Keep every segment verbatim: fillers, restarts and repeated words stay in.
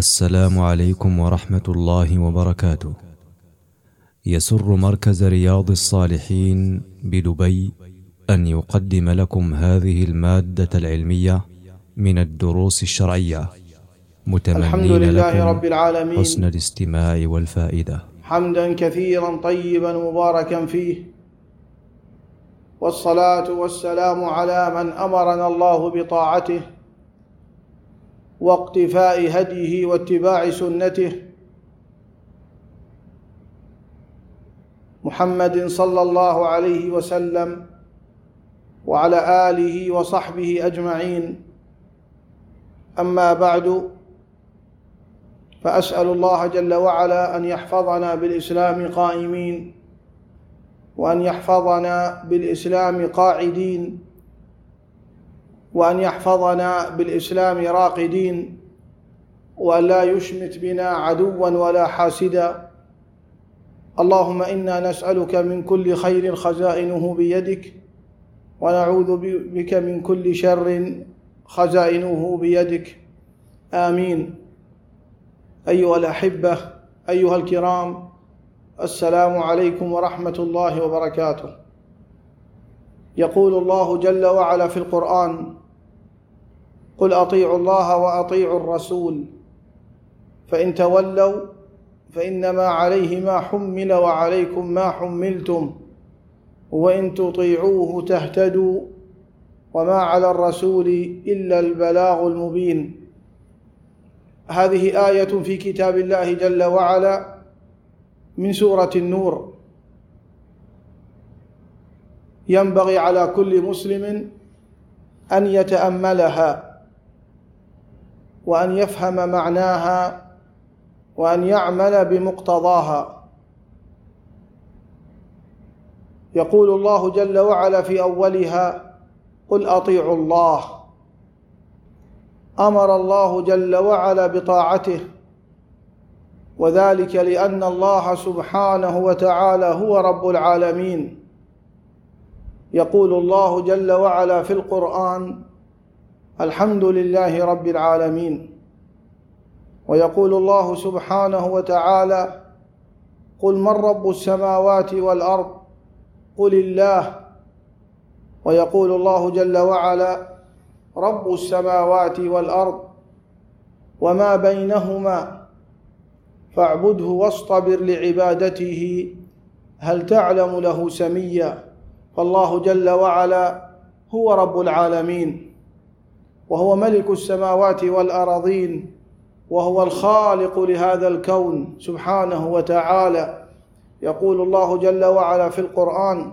السلام عليكم ورحمة الله وبركاته. يسر مركز رياض الصالحين بدبي أن يقدم لكم هذه المادة العلمية من الدروس الشرعية، متمنين لكم حسن الاستماع والفائدة. حمدا كثيرا طيبا مباركا فيه، والصلاة والسلام على من أمرنا الله بطاعته واقتفاء هديه واتباع سنته، محمد صلى الله عليه وسلم وعلى آله وصحبه أجمعين. أما بعد، فأسأل الله جل وعلا أن يحفظنا بالإسلام قائمين، وأن يحفظنا بالإسلام قاعدين، وأن يحفظنا بالإسلام راقدين، وأن لا يشمت بنا عدوا ولا حاسدا. اللهم إنا نسألك من كل خير خزائنه بيدك، ونعوذ بك من كل شر خزائنه بيدك. آمين. أيها الأحبة، أيها الكرام، السلام عليكم ورحمة الله وبركاته. يقول الله جل وعلا في القرآن: قل أطيعوا الله وأطيعوا الرسول فإن تولوا فإنما عليه ما حمل وعليكم ما حملتم وإن تطيعوه تهتدوا وما على الرسول إلا البلاغ المبين. هذه آية في كتاب الله جل وعلا من سورة النور، ينبغي على كل مسلم أن يتأملها وأن يفهم معناها وأن يعمل بمقتضاها. يقول الله جل وعلا في أولها: قل أطيعوا الله. أمر الله جل وعلا بطاعته، وذلك لأن الله سبحانه وتعالى هو رب العالمين. يقول الله جل وعلا في القرآن: الحمد لله رب العالمين. ويقول الله سبحانه وتعالى: قل من رب السماوات والأرض قل الله. ويقول الله جل وعلا: رب السماوات والأرض وما بينهما فاعبده واصطبر لعبادته هل تعلم له سميا. فالله جل وعلا هو رب العالمين، وهو ملك السماوات والأراضين، وهو الخالق لهذا الكون سبحانه وتعالى. يقول الله جل وعلا في القرآن: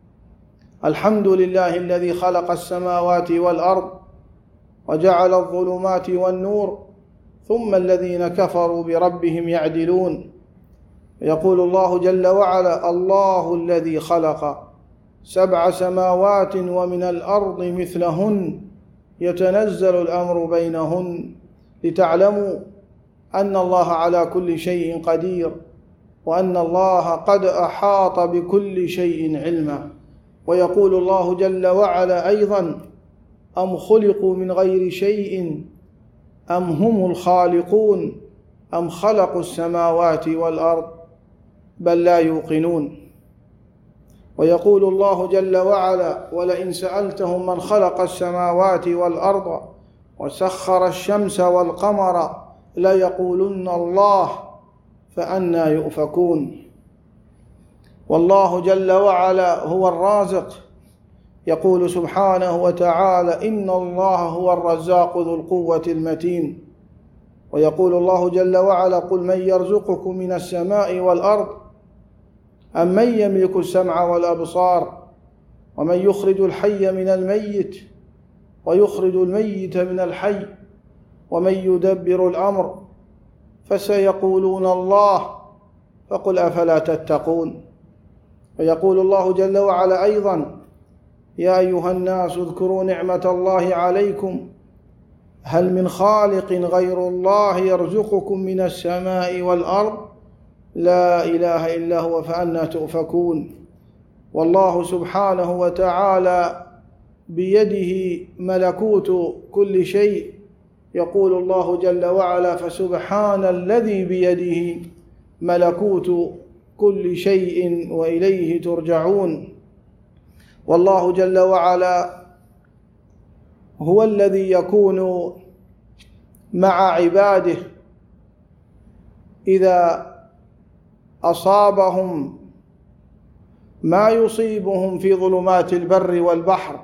الحمد لله الذي خلق السماوات والأرض وجعل الظلمات والنور ثم الذين كفروا بربهم يعدلون. يقول الله جل وعلا: الله الذي خلق سبع سماوات ومن الأرض مثلهن يتنزل الأمر بينهن لتعلموا أن الله على كل شيء قدير وأن الله قد أحاط بكل شيء علما. ويقول الله جل وعلا أيضا: أم خلقوا من غير شيء أم هم الخالقون أم خلقوا السماوات والأرض بل لا يوقنون. ويقول الله جل وعلا: ولئن سألتهم من خلق السماوات والأرض وسخر الشمس والقمر ليقولن الله فأنى يؤفكون. والله جل وعلا هو الرازق. يقول سبحانه وتعالى: إن الله هو الرزاق ذو القوة المتين. ويقول الله جل وعلا: قل من يرزقكم من السماء والأرض أم من يملك السمع والأبصار ومن يخرج الحي من الميت ويخرج الميت من الحي ومن يدبر الأمر فسيقولون الله فقل أفلا تتقون. ويقول الله جل وعلا أيضا: يا أيها الناس اذكروا نعمة الله عليكم هل من خالق غير الله يرزقكم من السماء والأرض لا إله إلا هو فأنى تؤفكون. والله سبحانه وتعالى بيده ملكوت كل شيء، يقول الله جل وعلا: فسبحان الذي بيده ملكوت كل شيء وإليه ترجعون. والله جل وعلا هو الذي يكون مع عباده إذا أصابهم ما يصيبهم في ظلمات البر والبحر.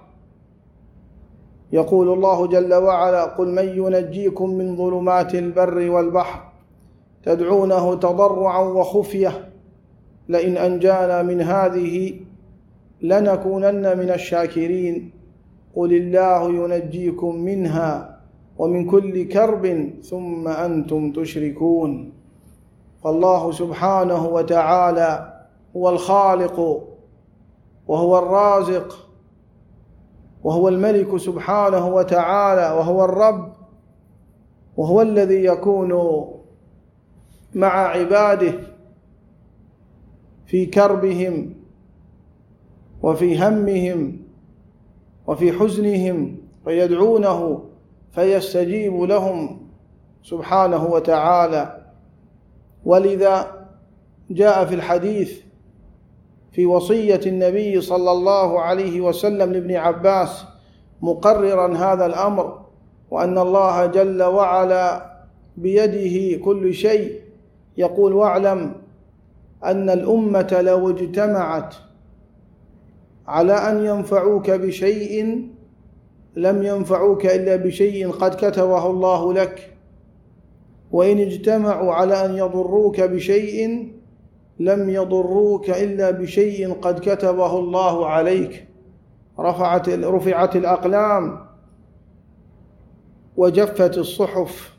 يقول الله جل وعلا: قل من ينجيكم من ظلمات البر والبحر تدعونه تضرعا وخفية لئن أنجانا من هذه لنكونن من الشاكرين قل الله ينجيكم منها ومن كل كرب ثم أنتم تشركون. فالله سبحانه وتعالى هو الخالق وهو الرازق وهو الملك سبحانه وتعالى وهو الرب، وهو الذي يكون مع عباده في كربهم وفي همهم وفي حزنهم فيدعونه فيستجيب لهم سبحانه وتعالى. ولذا جاء في الحديث في وصية النبي صلى الله عليه وسلم لابن عباس مقررا هذا الأمر، وأن الله جل وعلا بيده كل شيء، يقول: واعلم أن الأمة لو اجتمعت على أن ينفعوك بشيء لم ينفعوك إلا بشيء قد كتبه الله لك، وإن اجتمعوا على أن يضروك بشيء لم يضروك إلا بشيء قد كتبه الله عليك. رفعت رفعت الأقلام وجفت الصحف.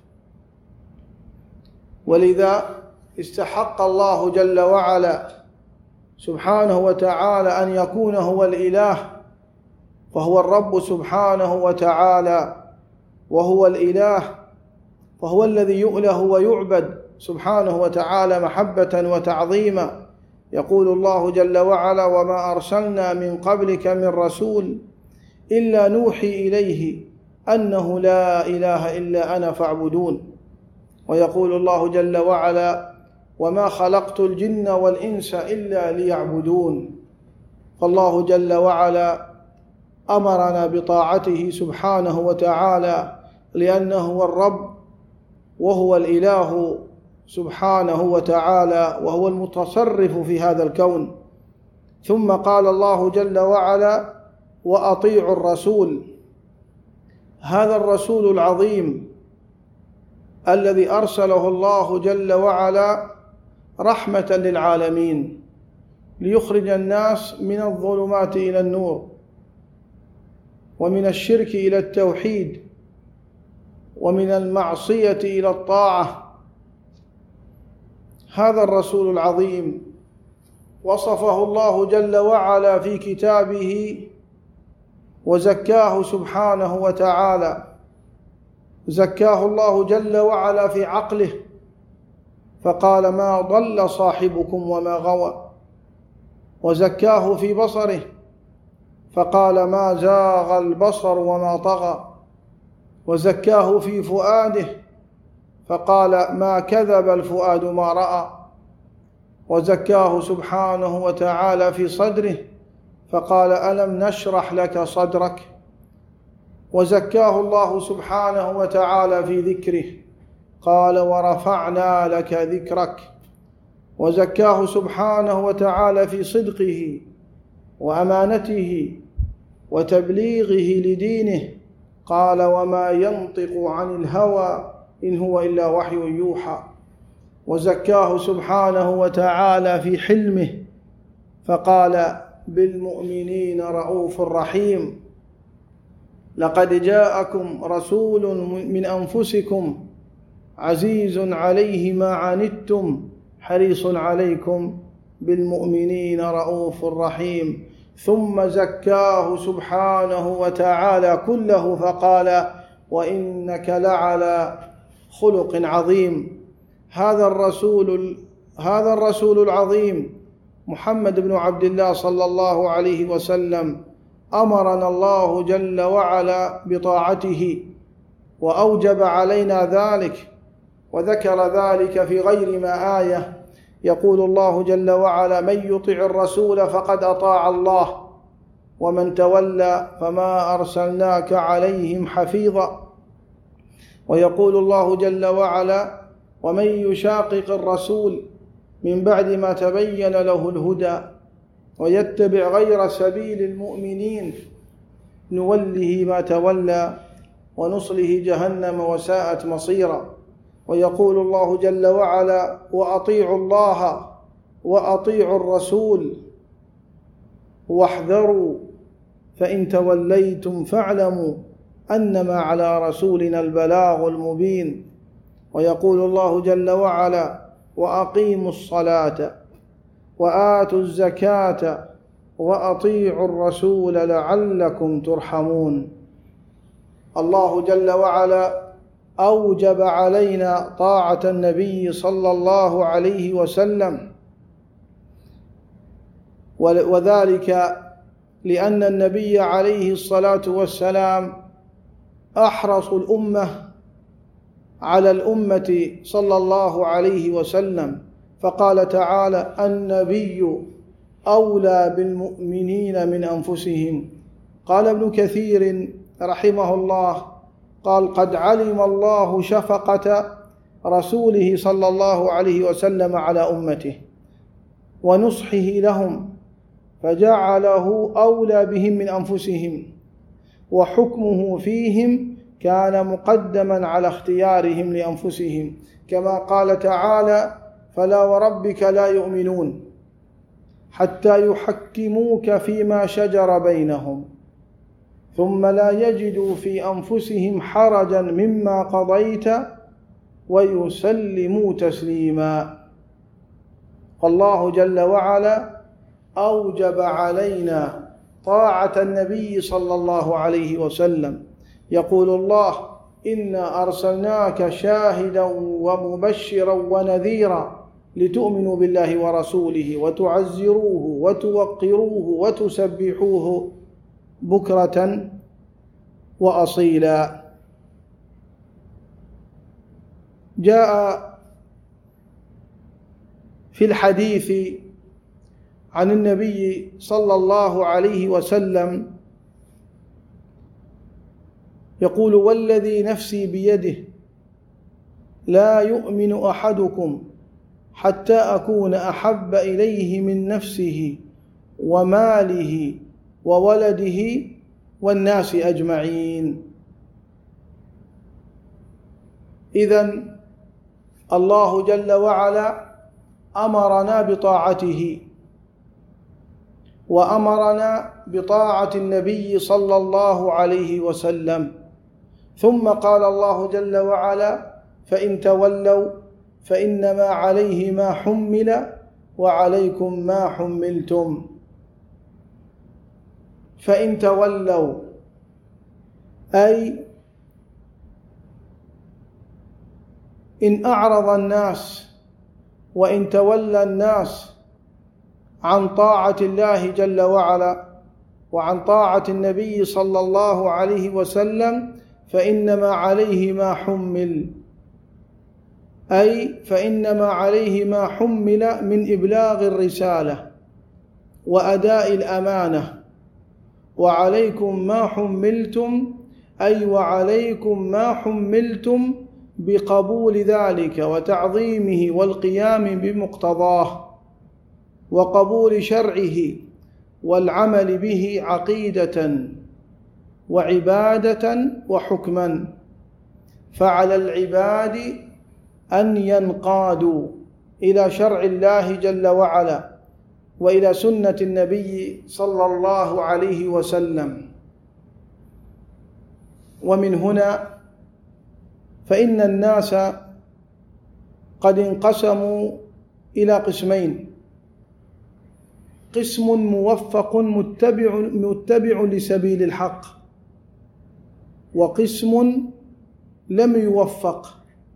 ولذا استحق الله جل وعلا سبحانه وتعالى أن يكون هو الإله، فهو الرب سبحانه وتعالى وهو الإله، فهو الذي يؤله ويعبد سبحانه وتعالى محبة وتعظيما. يقول الله جل وعلا: وما أرسلنا من قبلك من رسول إلا نوحي إليه أنه لا إله إلا أنا فاعبدون. ويقول الله جل وعلا: وما خلقت الجن والإنس إلا ليعبدون. فالله جل وعلا أمرنا بطاعته سبحانه وتعالى لأنه هو الرب وهو الإله سبحانه وتعالى وهو المتصرف في هذا الكون. ثم قال الله جل وعلا: وأطيعوا الرسول. هذا الرسول العظيم الذي أرسله الله جل وعلا رحمة للعالمين ليخرج الناس من الظلمات إلى النور ومن الشرك إلى التوحيد ومن المعصية إلى الطاعة. هذا الرسول العظيم وصفه الله جل وعلا في كتابه وزكاه سبحانه وتعالى. زكاه الله جل وعلا في عقله فقال: ما ضل صاحبكم وما غوى. وزكاه في بصره فقال: ما زاغ البصر وما طغى. وزكاه في فؤاده فقال: ما كذب الفؤاد ما رأى. وزكاه سبحانه وتعالى في صدره فقال: ألم نشرح لك صدرك. وزكاه الله سبحانه وتعالى في ذكره قال: ورفعنا لك ذكرك. وزكاه سبحانه وتعالى في صدقه وأمانته وتبليغه لدينه قال: وما ينطق عن الهوى إن هو إلا وحي يوحى. وزكاه سبحانه وتعالى في حلمه فقال: بالمؤمنين رؤوف رحيم. لقد جاءكم رسول من أنفسكم عزيز عليه ما عنتم حريص عليكم بالمؤمنين رؤوف رحيم. ثم زكاه سبحانه وتعالى كله فقال: وإنك لعلى خلق عظيم. هذا الرسول هذا الرسول العظيم محمد بن عبد الله صلى الله عليه وسلم أمرنا الله جل وعلا بطاعته وأوجب علينا ذلك، وذكر ذلك في غير ما آية. يقول الله جل وعلا: من يطع الرسول فقد أطاع الله ومن تولى فما أرسلناك عليهم حفيظا. ويقول الله جل وعلا: ومن يشاقق الرسول من بعد ما تبين له الهدى ويتبع غير سبيل المؤمنين نوله ما تولى ونصله جهنم وساءت مصيرا. ويقول الله جل وعلا: وأطيعوا الله وأطيعوا الرسول واحذروا فإن توليتم فاعلموا أنما على رسولنا البلاغ المبين. ويقول الله جل وعلا: وأقيموا الصلاة وآتوا الزكاة وأطيعوا الرسول لعلكم ترحمون. الله جل وعلا أوجب علينا طاعة النبي صلى الله عليه وسلم، وذلك لأن النبي عليه الصلاة والسلام أحرص الأمة على الأمة صلى الله عليه وسلم، فقال تعالى: النبي أولى بالمؤمنين من أنفسهم. قال ابن كثير رحمه الله قال: قد علم الله شفقة رسوله صلى الله عليه وسلم على أمته ونصحه لهم فجعله أولى بهم من أنفسهم، وحكمه فيهم كان مقدما على اختيارهم لأنفسهم، كما قال تعالى: فلا وربك لا يؤمنون حتى يحكموك فيما شجر بينهم ثم لا يجدوا في أنفسهم حرجا مما قضيت ويسلموا تسليما. الله جل وعلا أوجب علينا طاعة النبي صلى الله عليه وسلم. يقول الله: إنا أرسلناك شاهدا ومبشرا ونذيرا لتؤمنوا بالله ورسوله وتعزروه وتوقروه وتسبحوه بكرة وأصيلا. جاء في الحديث عن النبي صلى الله عليه وسلم يقول: والذي نفسي بيده لا يؤمن أحدكم حتى أكون أحب إليه من نفسه وماله وولده والناس أجمعين. إذن الله جل وعلا أمرنا بطاعته، وأمرنا بطاعة النبي صلى الله عليه وسلم، ثم قال الله جل وعلا: فإن تولوا فإنما عليه ما حمل وعليكم ما حملتم. فإن تولوا أي إن أعرض الناس وإن تولى الناس عن طاعة الله جل وعلا وعن طاعة النبي صلى الله عليه وسلم فإنما عليه ما حمل، أي فإنما عليه ما حمل من إبلاغ الرسالة وأداء الأمانة، وعليكم ما حملتم أي وعليكم ما حملتم بقبول ذلك وتعظيمه والقيام بمقتضاه وقبول شرعه والعمل به عقيدة وعبادة وحكما. فعلى العباد أن ينقادوا إلى شرع الله جل وعلا وإلى سنة النبي صلى الله عليه وسلم. ومن هنا فإن الناس قد انقسموا إلى قسمين: قسم موفق متبع, متبع لسبيل الحق، وقسم لم يوفق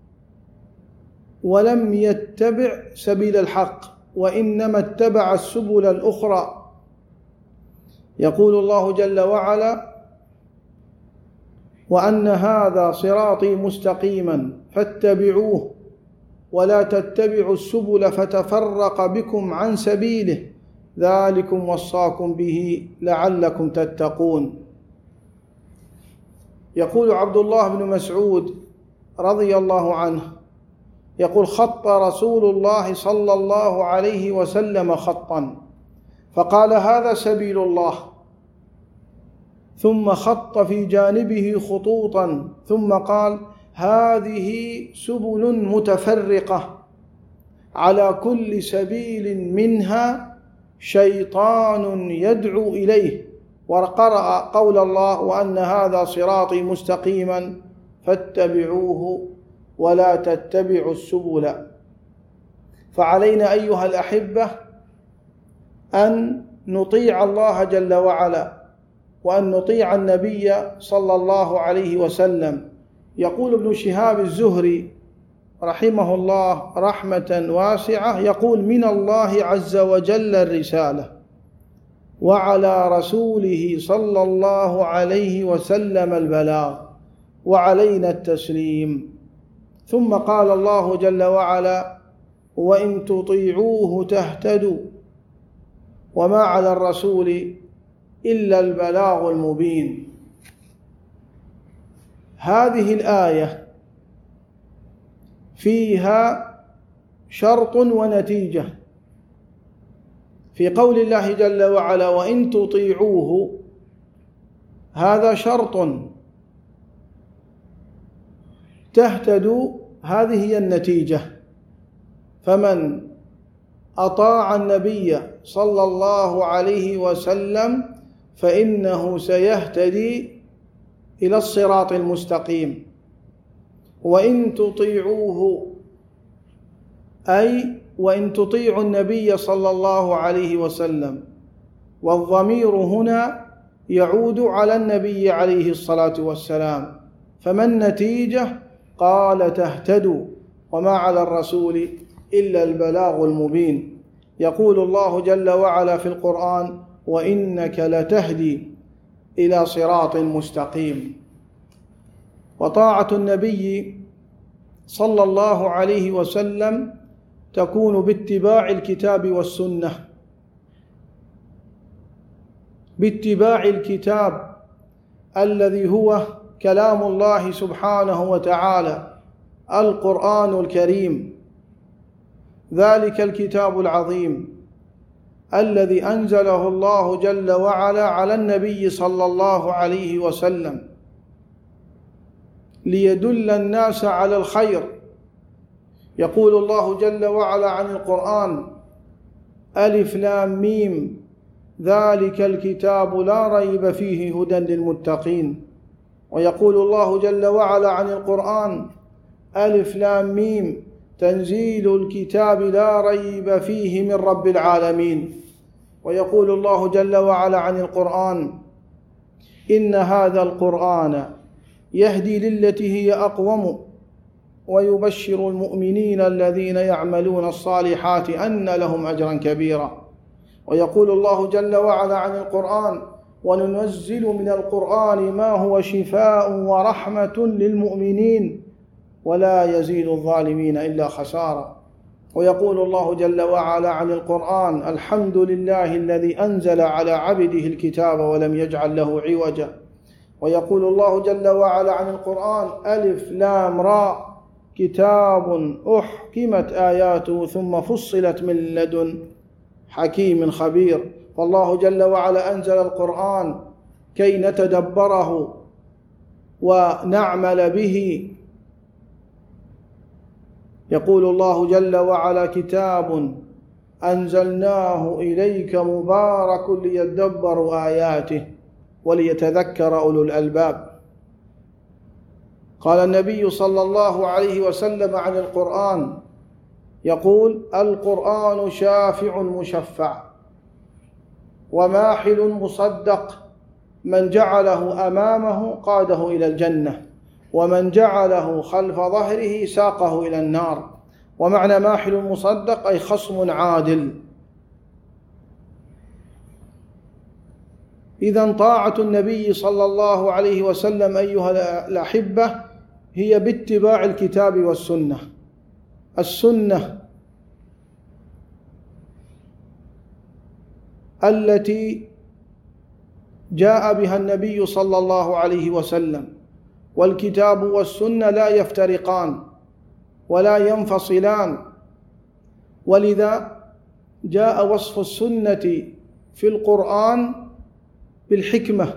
ولم يتبع سبيل الحق وإنما اتبع السبل الأخرى. يقول الله جل وعلا: وأن هذا صراطي مستقيما فاتبعوه ولا تتبعوا السبل فتفرق بكم عن سبيله ذلكم وصاكم به لعلكم تتقون. يقول عبد الله بن مسعود رضي الله عنه يقول: خط رسول الله صلى الله عليه وسلم خطا فقال: هذا سبيل الله، ثم خط في جانبه خطوطا ثم قال: هذه سبل متفرقة على كل سبيل منها شيطان يدعو إليه، وقرأ قول الله: وأن هذا صراطي مستقيما فاتبعوه ولا تتبعوا السبل. فعلينا أيها الأحبة أن نطيع الله جل وعلا وأن نطيع النبي صلى الله عليه وسلم. يقول ابن شهاب الزهري رحمه الله رحمة واسعة، يقول: من الله عز وجل الرسالة، وعلى رسوله صلى الله عليه وسلم البلاغ، وعلينا التسليم. ثم قال الله جل وعلا: وإن تطيعوه تهتدوا وما على الرسول إلا البلاغ المبين. هذه الآية فيها شرط ونتيجة. في قول الله جل وعلا: وإن تطيعوه، هذا شرط، تهتدوا، هذه هي النتيجة. فمن أطاع النبي صلى الله عليه وسلم فإنه سيهتدي إلى الصراط المستقيم. وإن تطيعوه أي وإن تطيعوا النبي صلى الله عليه وسلم، والضمير هنا يعود على النبي عليه الصلاة والسلام. فما النتيجة؟ قال: تهتدوا وما على الرسول إلا البلاغ المبين. يقول الله جل وعلا في القرآن: وإنك لتهدي إلى صراط مستقيم. وطاعة النبي صلى الله عليه وسلم تكون باتباع الكتاب والسنة، باتباع الكتاب الذي هو كلام الله سبحانه وتعالى، القرآن الكريم، ذلك الكتاب العظيم الذي أنزله الله جل وعلا على النبي صلى الله عليه وسلم ليدل الناس على الخير. يقول الله جل وعلا عن القرآن: ألف لام ميم ذلك الكتاب لا ريب فيه هدى للمتقين. ويقول الله جل وعلا عن القرآن: ألف لام ميم تنزيل الكتاب لا ريب فيه من رب العالمين. ويقول الله جل وعلا عن القرآن: إن هذا القرآن يهدي للتي هي أقوم ويبشر المؤمنين الذين يعملون الصالحات أن لهم أجرا كبيرا. ويقول الله جل وعلا عن القرآن: وننزل من القرآن ما هو شفاء ورحمة للمؤمنين ولا يزيد الظالمين إلا خسارا. ويقول الله جل وعلا عن القرآن: الحمد لله الذي أنزل على عبده الكتاب ولم يجعل له عوجا. ويقول الله جل وعلا عن القرآن: ألف لام راء كتاب أحكمت آياته ثم فصلت من لدن حكيم خبير. فالله جل وعلا أنزل القرآن كي نتدبره ونعمل به. يقول الله جل وعلا: كتاب أنزلناه إليك مبارك ليدبروا آياته وليتذكر أولو الألباب. قال النبي صلى الله عليه وسلم عن القرآن يقول: القرآن شافع مشفع وماحل مصدق، من جعله أمامه قاده إلى الجنة ومن جعله خلف ظهره ساقه إلى النار. ومعنى ماحل مصدق أي خصم عادل. إذن طاعة النبي صلى الله عليه وسلم أيها الأحبة هي باتباع الكتاب والسنة. السنة التي جاء بها النبي صلى الله عليه وسلم، والكتاب والسنة لا يفترقان ولا ينفصلان، ولذا جاء وصف السنة في القرآن بالحكمة.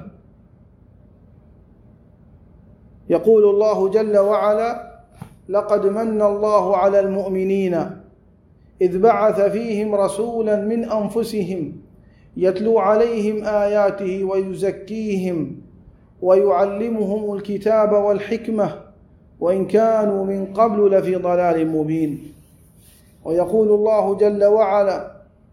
يقول الله جل وعلا: لقد من الله على المؤمنين إذ بعث فيهم رسولا من أنفسهم يتلو عليهم آياته ويزكيهم ويعلمهم الكتاب والحكمة وإن كانوا من قبل لفي ضلال مبين. ويقول الله جل وعلا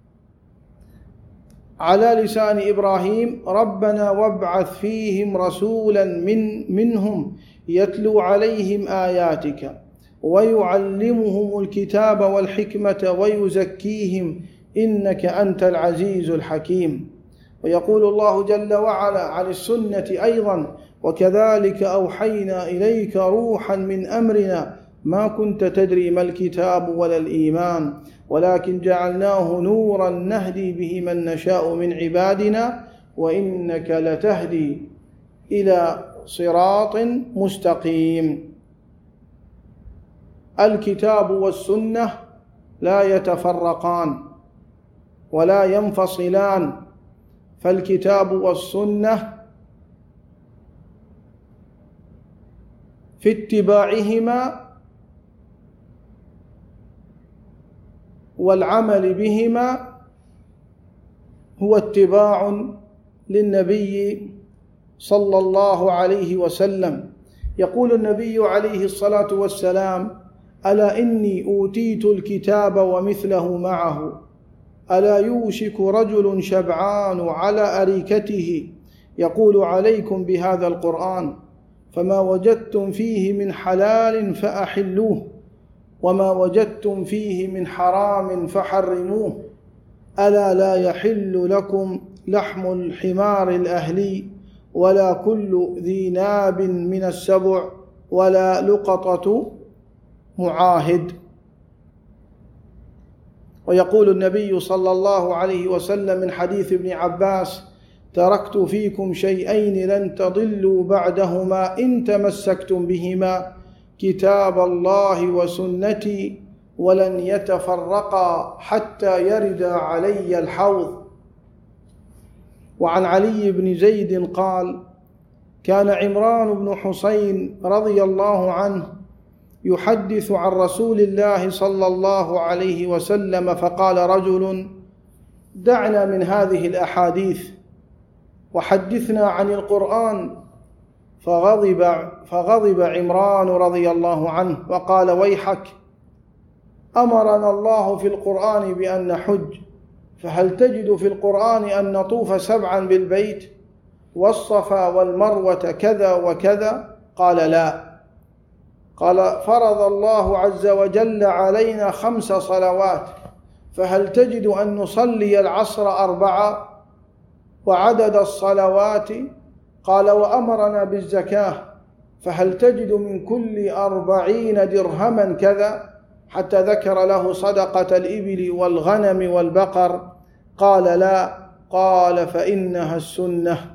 على لسان إبراهيم: ربنا وابعث فيهم رسولا من منهم يتلو عليهم آياتك ويعلمهم الكتاب والحكمة ويزكيهم إنك أنت العزيز الحكيم. ويقول الله جل وعلا عن السنة أيضا: وكذلك أوحينا إليك روحا من أمرنا ما كنت تدري ما الكتاب ولا الإيمان ولكن جعلناه نورا نهدي به من نشاء من عبادنا وإنك لتهدي إلى صراط مستقيم. الكتاب والسنة لا يتفرقان ولا ينفصلان، فالكتاب والسنة في اتباعهما والعمل بهما هو اتباع للنبي صلى الله عليه وسلم. يقول النبي عليه الصلاة والسلام: ألا إني أوتيت الكتاب ومثله معه، ألا يوشك رجل شبعان على أريكته يقول عليكم بهذا القرآن فما وجدتم فيه من حلال فأحلوه وما وجدتم فيه من حرام فحرموه، ألا لا يحل لكم لحم الحمار الأهلي ولا كل ذي ناب من السبع ولا لقطة معاهد. ويقول النبي صلى الله عليه وسلم من حديث ابن عباس: تركت فيكم شيئين لن تضلوا بعدهما إن تمسكتم بهما، كتاب الله وسنتي، ولن يتفرقا حتى يرد علي الحوض. وعن علي بن زيد قال: كان عمران بن حسين رضي الله عنه يحدث عن رسول الله صلى الله عليه وسلم فقال رجل: دعنا من هذه الأحاديث وحدثنا عن القرآن، فغضب, فغضب عمران رضي الله عنه وقال: ويحك، أمرنا الله في القرآن بأن نحج، فهل تجد في القرآن أن نطوف سبعا بالبيت والصفا والمروة كذا وكذا؟ قال: لا. قال: فرض الله عز وجل علينا خمس صلوات، فهل تجد أن نصلي العصر أربعة وعدد الصلوات؟ قال: وأمرنا بالزكاة، فهل تجد من كل أربعين درهما كذا؟ حتى ذكر له صدقة الإبل والغنم والبقر. قال: لا. قال: فإنها السنة.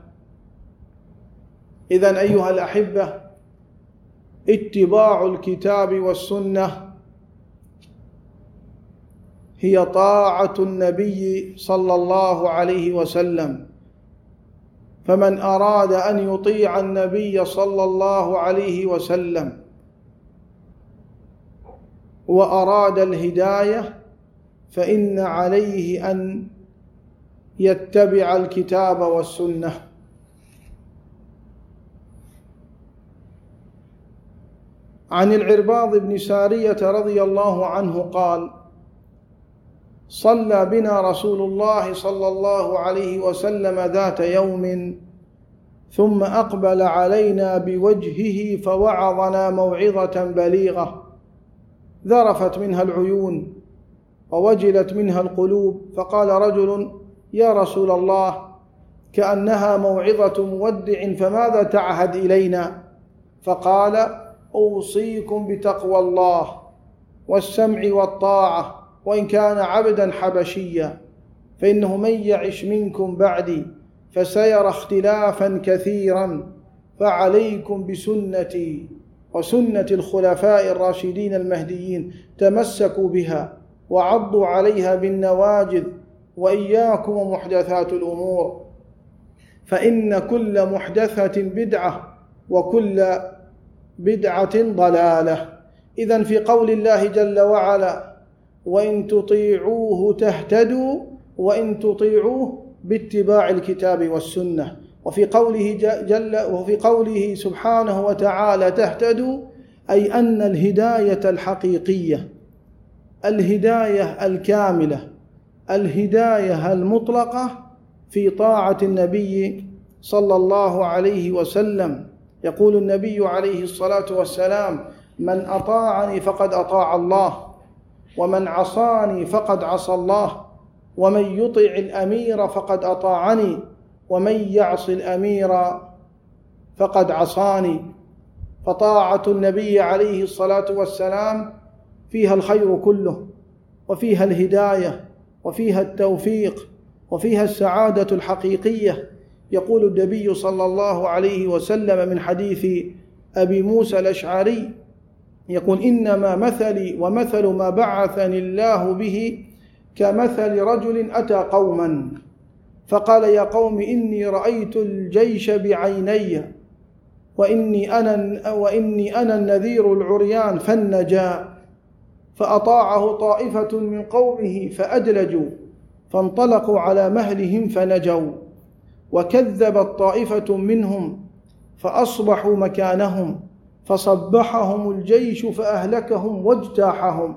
إذن أيها الأحبة، اتباع الكتاب والسنة هي طاعة النبي صلى الله عليه وسلم، فمن أراد أن يطيع النبي صلى الله عليه وسلم وأراد الهداية فإن عليه أن يتبع الكتاب والسنة. عن العرباض بن سارية رضي الله عنه قال: صلى بنا رسول الله صلى الله عليه وسلم ذات يوم ثم أقبل علينا بوجهه فوعظنا موعظة بليغة ذرفت منها العيون ووجلت منها القلوب، فقال رجل: يا رسول الله، كأنها موعظة مودع، فماذا تعهد إلينا؟ فقال: أوصيكم بتقوى الله والسمع والطاعة وإن كان عبدا حبشيا، فإنه من يعش منكم بعدي فسيرى اختلافا كثيرا، فعليكم بسنتي وسنة الخلفاء الراشدين المهديين، تمسكوا بها وعضوا عليها بالنواجذ، وإياكم ومحدثات الأمور، فإن كل محدثة بدعة وكل بدعة ضلالة. إذن في قول الله جل وعلا: وإن تطيعوه تهتدوا، وإن تطيعوه باتباع الكتاب والسنة. وفي قوله جل وفي قوله سبحانه وتعالى تهتدوا، أي أن الهداية الحقيقية، الهداية الكاملة، الهداية المطلقة في طاعة النبي صلى الله عليه وسلم. يقول النبي عليه الصلاة والسلام: من أطاعني فقد أطاع الله، ومن عصاني فقد عصى الله، ومن يطع الأمير فقد أطاعني، ومن يعص الأمير فقد عصاني. فطاعة النبي عليه الصلاة والسلام فيها الخير كله، وفيها الهداية، وفيها التوفيق، وفيها السعادة الحقيقية. يقول النبي صلى الله عليه وسلم من حديث أبي موسى الأشعري، يقول: إنما مثلي ومثل ما بعثني الله به كمثل رجل أتى قوما فقال: يا قوم إني رأيت الجيش بعيني، وإني أنا, وإني أنا النذير العريان فالنجا. فأطاعه طائفة من قومه فأدلجوا، فانطلقوا على مهلهم فنجوا، وكذبت طائفة منهم فأصبحوا مكانهم، فصبحهم الجيش فأهلكهم واجتاحهم.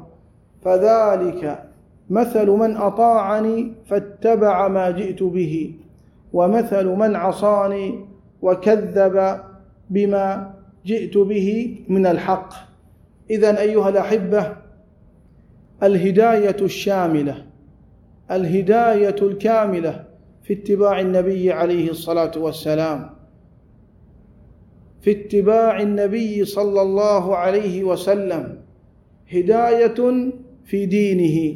فذلك مثل من أطاعني فاتبع ما جئت به، ومثل من عصاني وكذب بما جئت به من الحق. إذن أيها الأحبة، الهداية الشاملة، الهداية الكاملة في اتباع النبي عليه الصلاة والسلام، في اتباع النبي صلى الله عليه وسلم، هداية في دينه،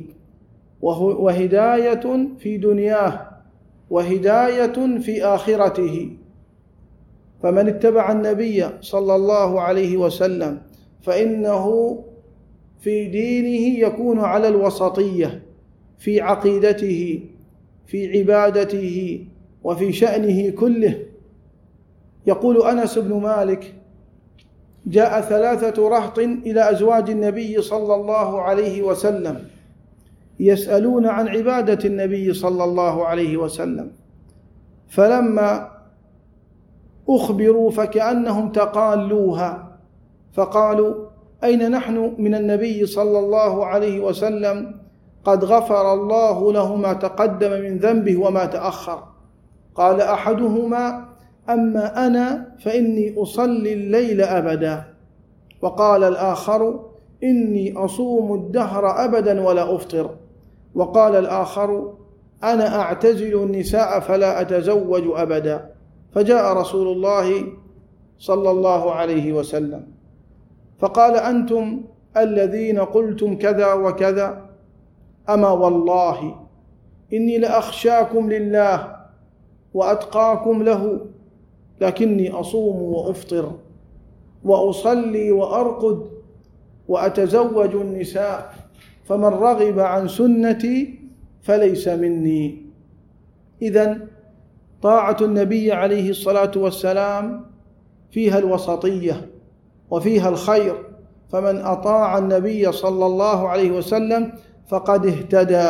وهداية في دنياه، وهداية في آخرته. فمن اتبع النبي صلى الله عليه وسلم فإنه في دينه يكون على الوسطية، في عقيدته، في عبادته، وفي شأنه كله. يقول أنس بن مالك: جاء ثلاثة رهط إلى أزواج النبي صلى الله عليه وسلم يسألون عن عبادة النبي صلى الله عليه وسلم، فلما أخبروا فكأنهم تقالوها، فقالوا: أين نحن من النبي صلى الله عليه وسلم؟ قد غفر الله له ما تقدم من ذنبه وما تأخر. قال أحدهما: أما أنا فإني أصلي الليل أبدا. وقال الآخر: إني أصوم الدهر أبدا ولا أفطر. وقال الآخر: أنا أعتزل النساء فلا أتزوج أبدا. فجاء رسول الله صلى الله عليه وسلم فقال: أنتم الذين قلتم كذا وكذا، أما والله إني لأخشاكم لله وأتقاكم له، لكني أصوم وأفطر وأصلي وأرقد وأتزوج النساء، فمن رغب عن سنتي فليس مني. إذن طاعة النبي عليه الصلاة والسلام فيها الوسطية وفيها الخير، فمن أطاع النبي صلى الله عليه وسلم فقد اهتدى،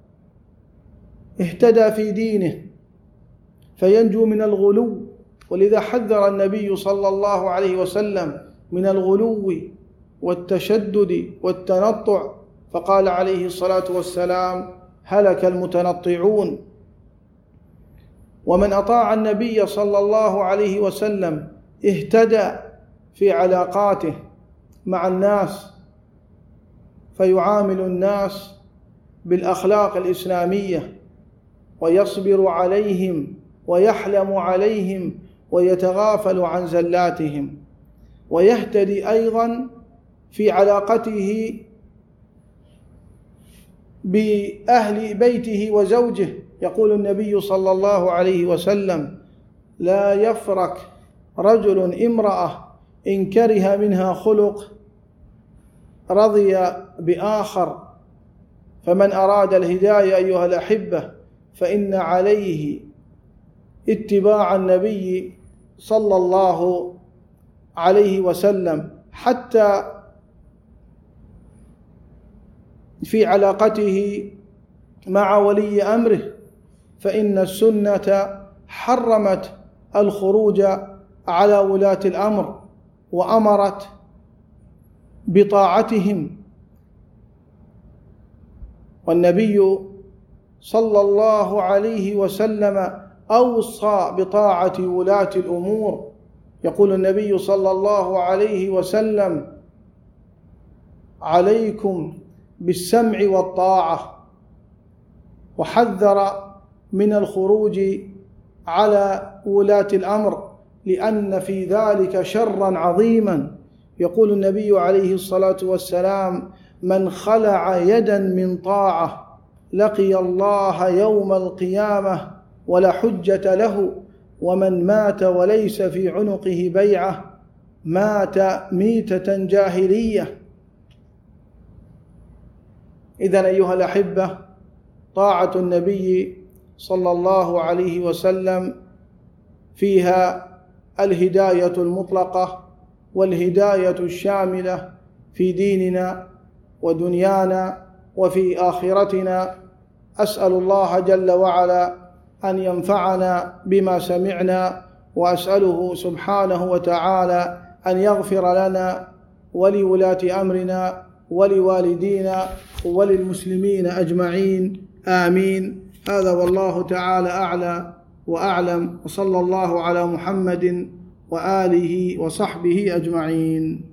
اهتدى في دينه فينجو من الغلو. ولذا حذر النبي صلى الله عليه وسلم من الغلو والتشدد والتنطع، فقال عليه الصلاة والسلام: هلك المتنطعون. ومن أطاع النبي صلى الله عليه وسلم اهتدى في علاقاته مع الناس، فيعامل الناس بالأخلاق الإسلامية ويصبر عليهم ويحلم عليهم ويتغافل عن زلاتهم، ويهتدي أيضا في علاقته بأهل بيته وزوجه. يقول النبي صلى الله عليه وسلم: لا يفرك رجل امرأة إن كره منها خلق رضي بآخر. فمن أراد الهداية أيها الأحبة فإن عليه اتباع النبي صلى الله عليه وسلم، حتى في علاقته مع ولي أمره، فإن السنة حرمت الخروج على ولاة الأمر وأمرت بطاعتهم. والنبي صلى الله عليه وسلم أوصى بطاعة ولاة الأمور. يقول النبي صلى الله عليه وسلم: عليكم بالسمع والطاعة، وحذر من الخروج على ولاة الأمر لأن في ذلك شرا عظيما. يقول النبي عليه الصلاة والسلام: من خلع يدا من طاعة لقي الله يوم القيامة ولا حجة له، ومن مات وليس في عنقه بيعة مات ميتة جاهلية. إذن أيها الأحبة، طاعة النبي صلى الله عليه وسلم فيها الهداية المطلقة والهداية الشاملة في ديننا ودنيانا وفي آخرتنا. أسأل الله جل وعلا أن ينفعنا بما سمعنا، وأسأله سبحانه وتعالى أن يغفر لنا ولولاة أمرنا ولوالدينا وللمسلمين أجمعين، آمين. هذا والله تعالى أعلى وأعلم، وصلى الله على محمد وآله وصحبه أجمعين.